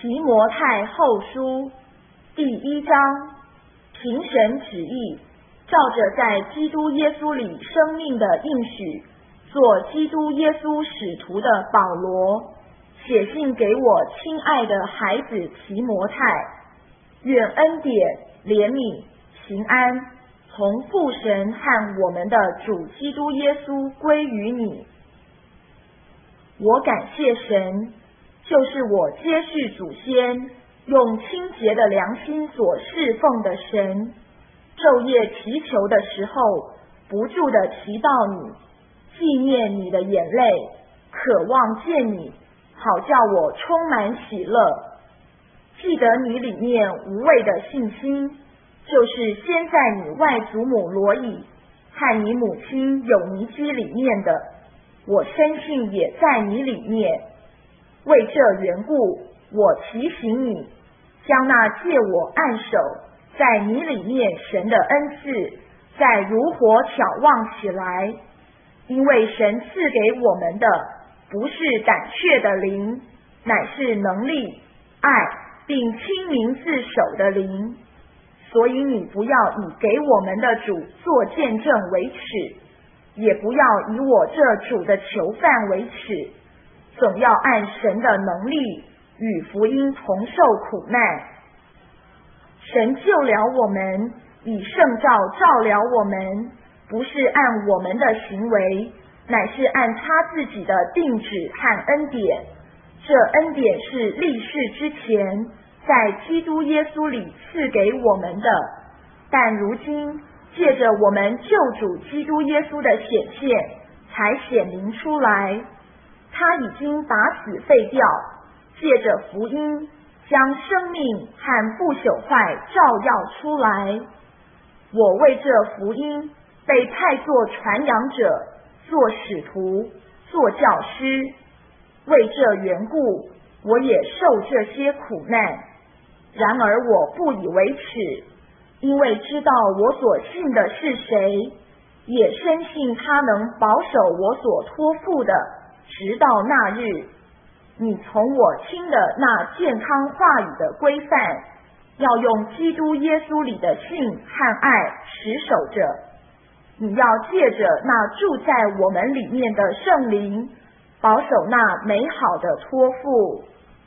提摩太后书第1章，凭神旨意，照着在基督耶稣里生命的应许，做基督耶稣使徒的保罗，写信给我亲爱的孩子提摩太，愿恩典、怜悯、平安从父神和我们的主基督耶稣归于你。我感谢神，就是我接续祖先，用清洁的良心所侍奉的神，昼夜祈求的时候，不住地祈祷你，纪念你的眼泪，渴望见你，好叫我充满喜乐。记得你里面无畏的信心，就是先在你外祖母罗以和你母亲友尼基里面的，我深信也在你里面。为这缘故，我提醒你，将那借我按手在你里面神的恩赐再如火眺望起来，因为神赐给我们的不是胆怯的灵，乃是能力、爱并亲民自守的灵。所以你不要以给我们的主做见证为耻，也不要以我这主的囚犯为耻，总要按神的能力与福音同受苦难。神救了我们，以圣召照了我们，不是按我们的行为，乃是按他自己的定旨和恩典。这恩典是历世之前在基督耶稣里赐给我们的，但如今借着我们救主基督耶稣的显现，才显明出来。他已经把死废掉，借着福音将生命和不朽坏照耀出来。我为这福音被派作传扬者，做使徒，做教师。为这缘故，我也受这些苦难。然而我不以为耻，因为知道我所信的是谁，也深信他能保守我所托付的，直到那日。你从我听的那健康话语的规范，要用基督耶稣里的信和爱持守着。你要借着那住在我们里面的圣灵，保守那美好的托付。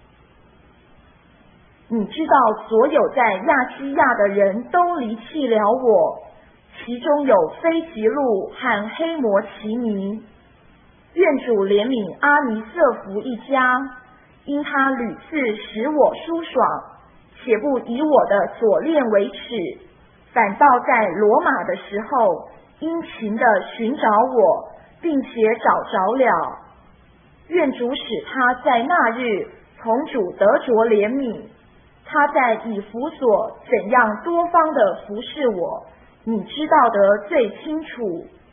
你知道所有在亚细亚的人都离弃了我，其中有非吉路和黑摩其尼。愿主怜悯阿尼瑟弗一家，因他屡次使我舒爽，且不以我的左链为耻，反倒在罗马的时候殷勤地寻找我，并且找着了。愿主使他在那日从主得着怜悯。他在以弗所怎样多方的服侍我，你知道得最清楚。